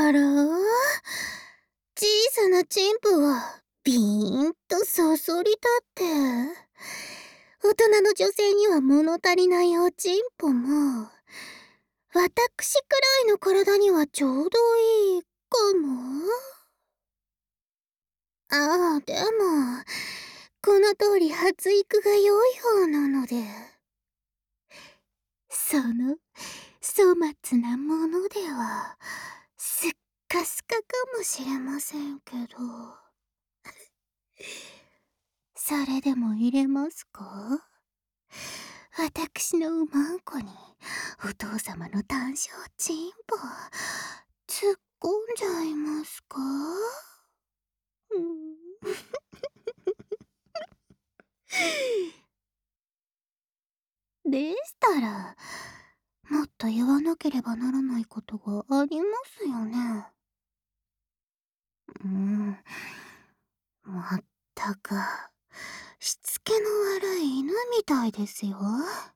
あら小さなチンポはビーンとそそり立って、大人の女性には物足りないおちんぽも、私くらいの体にはちょうどいいかも。ああ、でも、この通り発育が良い方なので、その粗末なものでは、すっかすかかもしれませんけど。それでも入れますか？私のうまんこにお父様の単勝チンポ突っ込んじゃいますか？でしたら、もっと言わなければならないことがありますよね。まったく、しつけの悪い犬みたいですよ。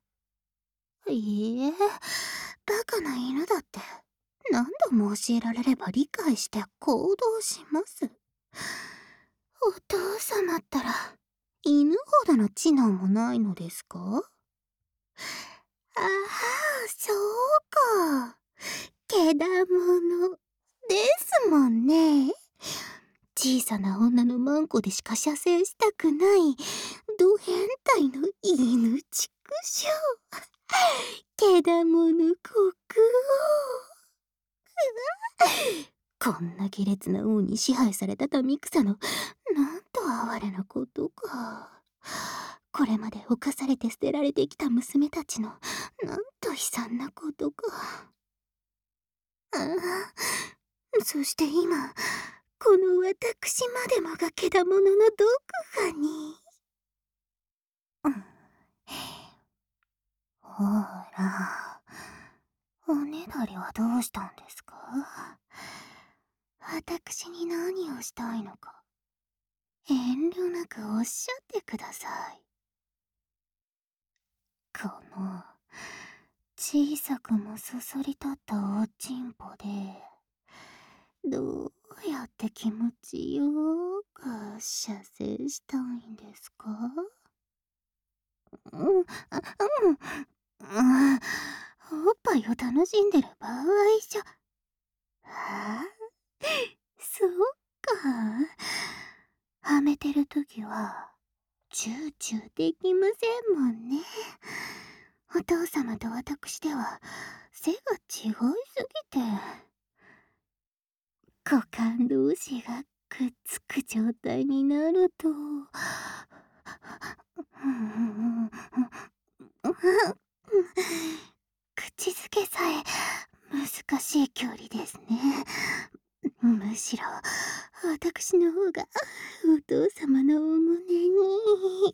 いいえ、バカな犬だって何度も教えられれば理解して行動します。お父様ったら犬ほどの知能もないのですか？ああ、そうか。けだものですもんね。小さな女のマンコでしか射精したくないド変態の犬畜生。けだもの国王。こんな下劣な王に支配された民草のなんと哀れなことか。これまで犯されて捨てられてきた娘たちのなんと悲惨なことか。ああ、そして今この私までもがけだもののどこかに。ほら、おねだりはどうしたんですか？私に何をしたいのか、遠慮なくおっしゃってください。この、小さくもそそり立ったおちんぽで、どうやって気持ちよく射精したいんですか？うん、おっぱいを楽しんでる場合じゃ。ああ、そうか。はめてるときは、チューチューできませんもんね。お父様と私では、背が違いすぎて、股間同士がくっつく状態になると、口づけさえ難しい距離ですね。むしろ私の方がお父様のお胸に。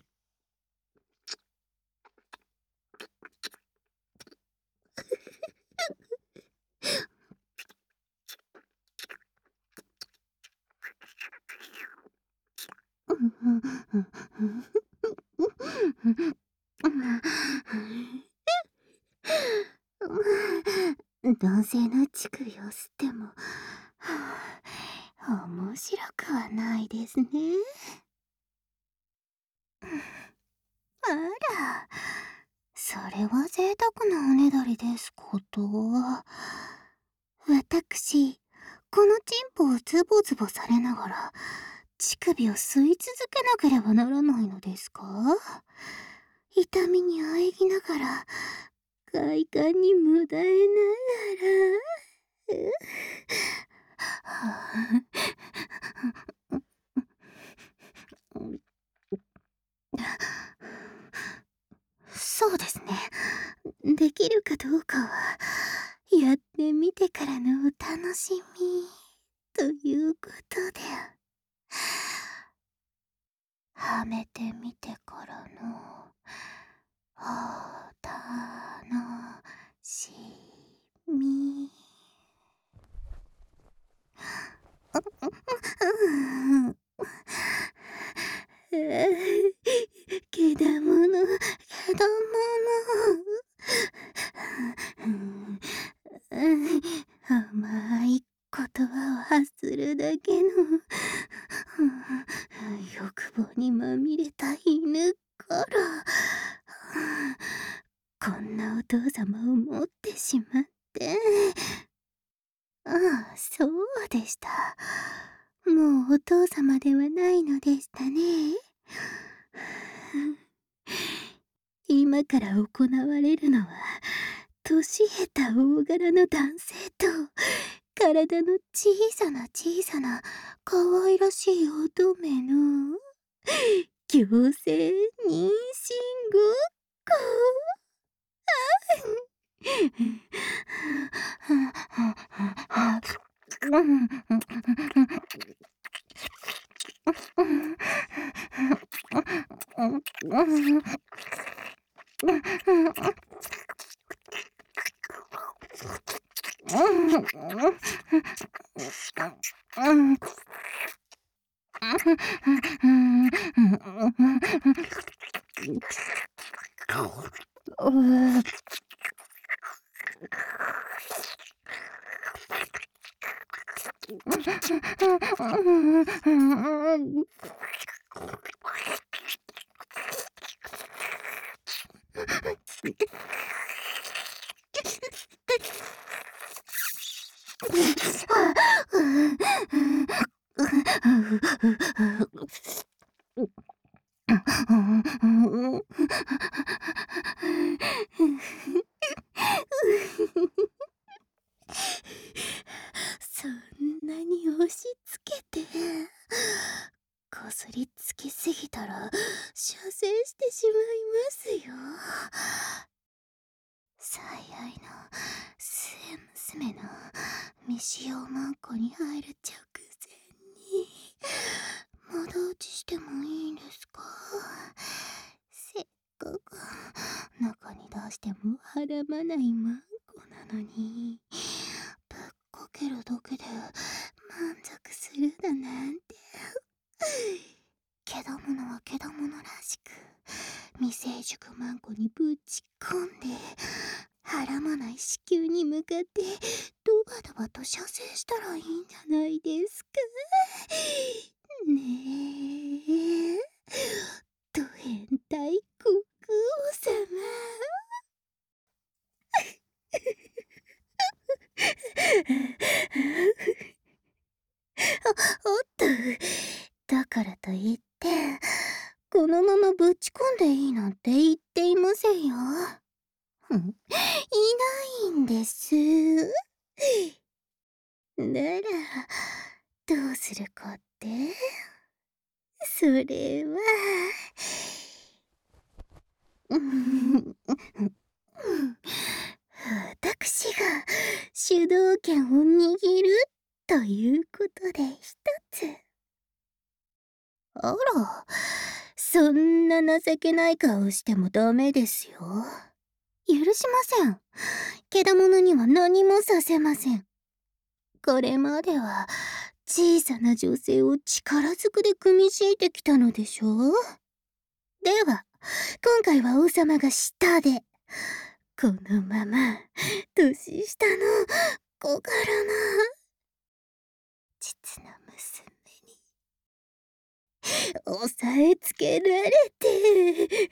男性の乳首を吸っても、面白くはないですね。あら、それは贅沢なおねだりですこと。私、このチンポをズボズボされながら、乳首を吸い続けなければならないのですか？痛みに喘ぎながら、快感に無駄えながら。そうですね。できるかどうかは、やってみてからのお楽しみ、ということで。はめてみてからの、お楽しみ。けだもの、けだもの。甘い言葉を発するだけの欲望にまみれた犬からこんなお父様を持ってしまって。ああ、そうでした。もうお父様ではないのでしたね。今から行われるのは、年下手大柄の男性と、体の小さな可愛らしい乙女の、強制妊娠ごっこ。そんなに押し付けて、こすりつけすぎたら射精してしまいますよ。最愛の末娘の未使用マンコに入る直前に、まだ打ちしてもいいんですか？せっかく中に出してもはらまないマンコなのに、ぶっこけるだけで満足するだなんて。けだものはけだものらしく、未成熟マンコにぶち込んで、はらまない子宮に向かってドバドバと射精したらいいんじゃないですかねえ、ド変態国王様。おっと、だからといってこのままぶち込んでいいなんて言っていませんよ。いないんです。ならどうするかって、それは私が主導権を握るということで一つ。あら、そんな情けない顔してもダメですよ。許しません。けだものには何もさせません。これまでは小さな女性を力ずくで組み敷いてきたのでしょう？では、今回は王様が下で、このまま年下の小柄な実の娘に押さえつけられて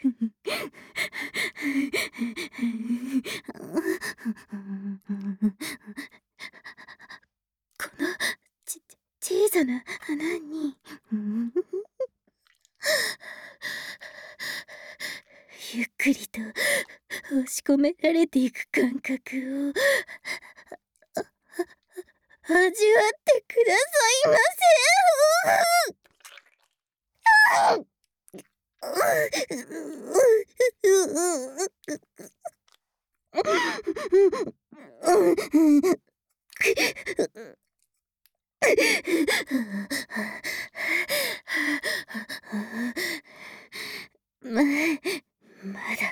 この小さな穴にゆっくりと押し込められていく感覚を味わってくださいませ。まだ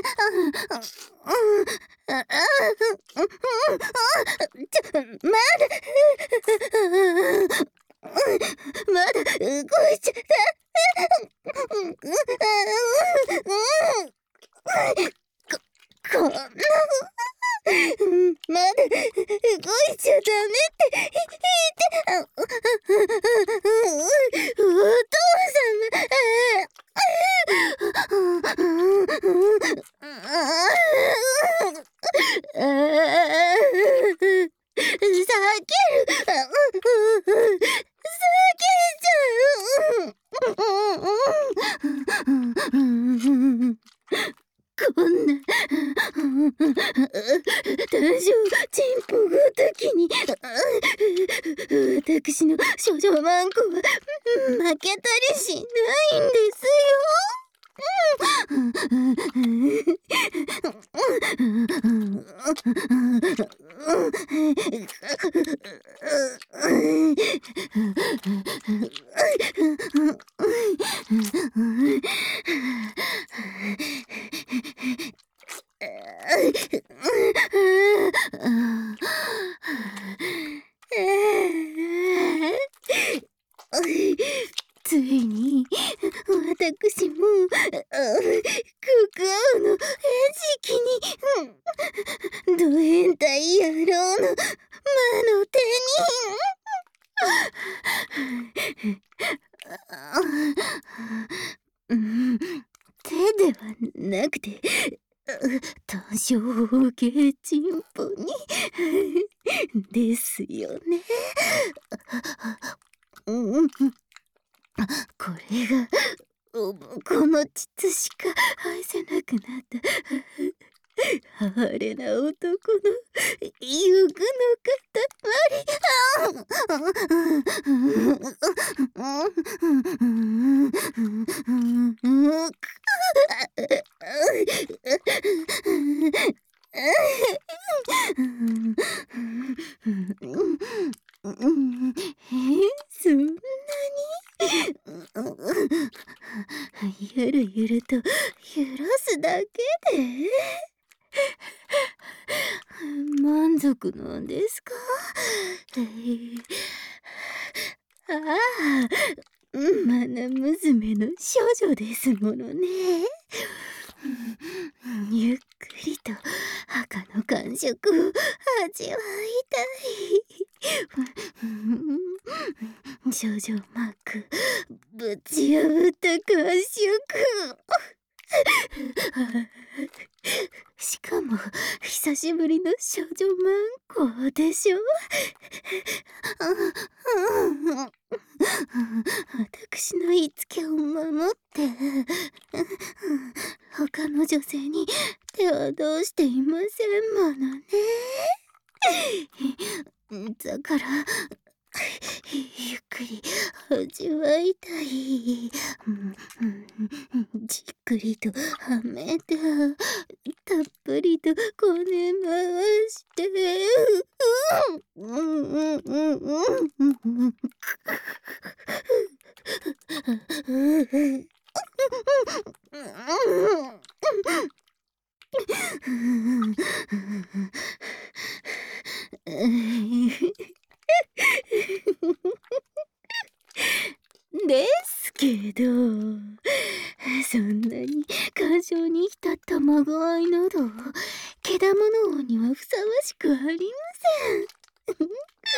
まだ動いちゃこんなまだ動いちゃダメって言ってお父こんな大丈夫、チンポごときに私の少女マンコは負けたりしないんですついに私もククアの餌食にド変態野郎の魔の手に手ではなくて多少系チンポにですよね。これがこの膣しか愛せなくなった哀れな男の欲のそんなにゆるゆると揺らすだけで満足なんですか？ああ、マナ娘の少女ですものね。ゆっくりと赤の感触を味わいたい。少女マークぶち破った感触。しかも久しぶりの少女マンコでしょ。私の言いつけを守って他の女性に手は出していませんものね。だからゆっくり味わいたい。じっくりとはめてたっぷりとこね回してですけど、そんなに感情に浸ったまご愛などけだもの王にはふさわしくありません。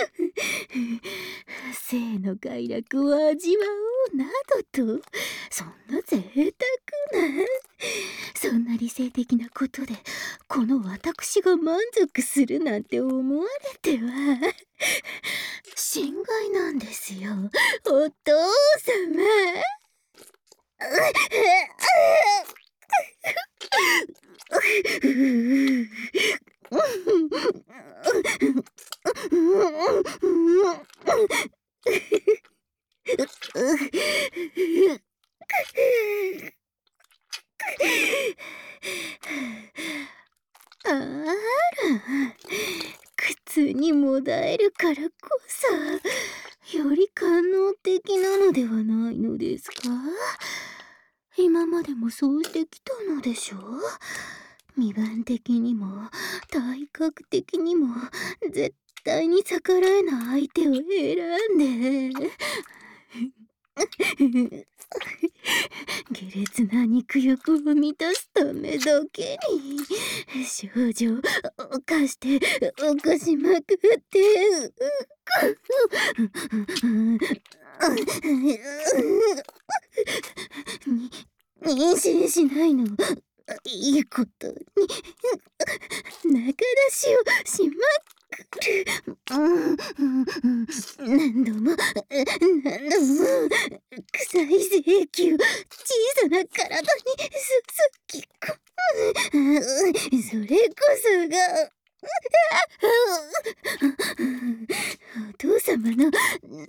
性の快楽を味わおうなどと、そんな贅沢なそんな理性的なことでこの私が満足するなんて思われては心外なんですよ、お父様。あら、苦痛にもだえるからこそより官能的なのではないのですか？ 今までもそうしてきたのでしょ。身分的にも体格的にも絶対に逆らえない相手を選んで下劣な肉欲を満たすためだけに少女を犯して犯しまくって妊娠しないのいいことに仲出しをしまくる。何度も何度も臭い性器を小さな体に注ぎ込む。それこそがお父様の大好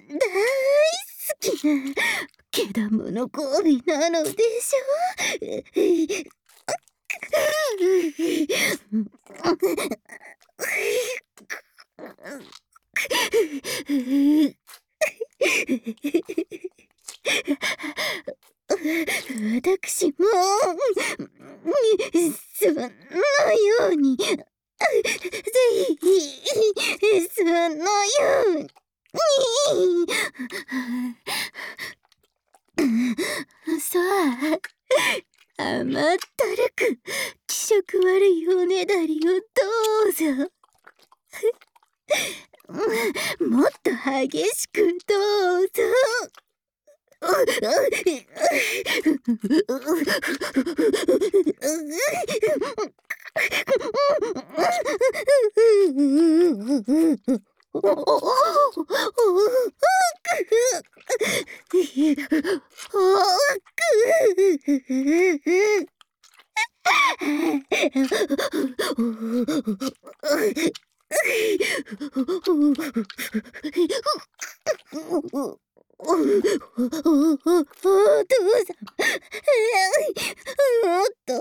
きなけだもの行為なのでしょ。私もそのようにぜひそのようにさあ甘ったるく気色悪いおねだりをどうぞ。もっと激しくどうぞ。お父さん、お父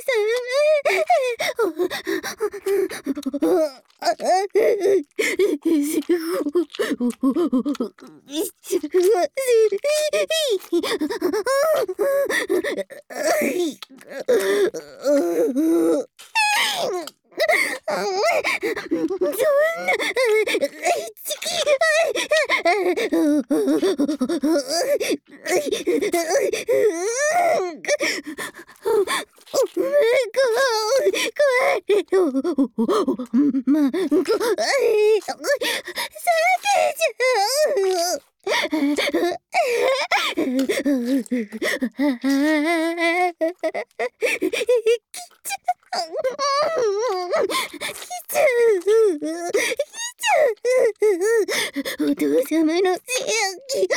様の千秋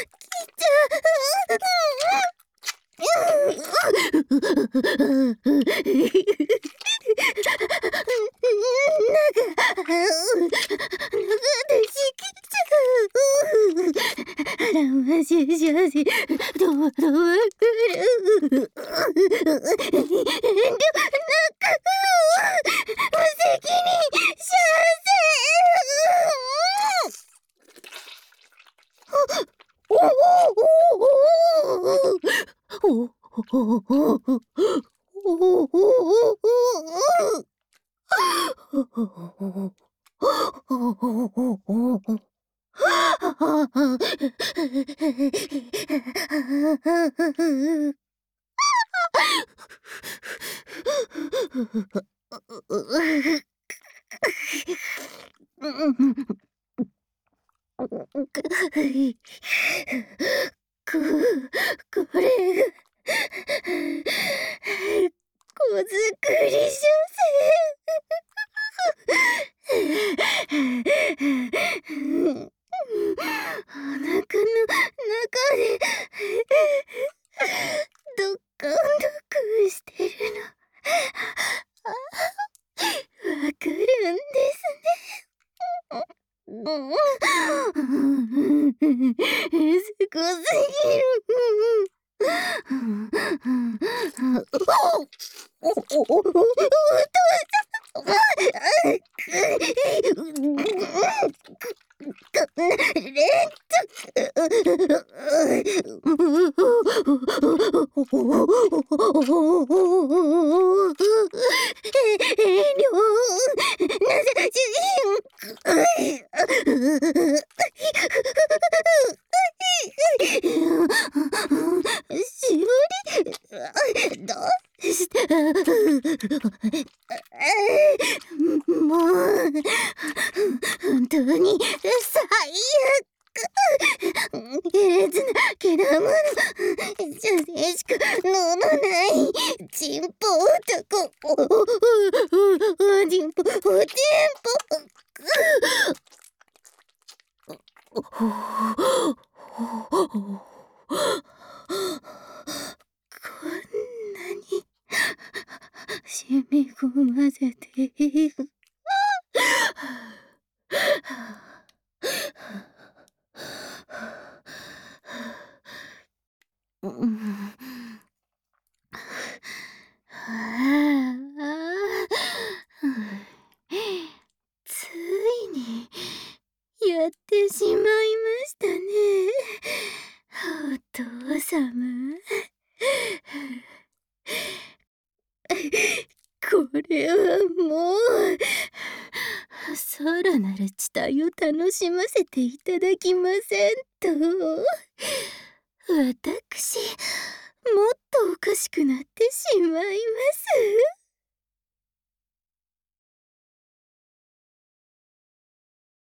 これが子作り所詮お腹の中でドッカンドクしてるのわかるんですね。すごすぎる。お父さんこんな連しおり、どうしてもう、本当に最悪。下劣なけだもの、女性しか飲まないチンポ男、チンポ、チンポ。こんなに染み込ませている。ついにやってしまいましたね、お父様。これはもう、さらなる地帯を楽しませていただきませんと、私、もっとおかしくなってしまいます。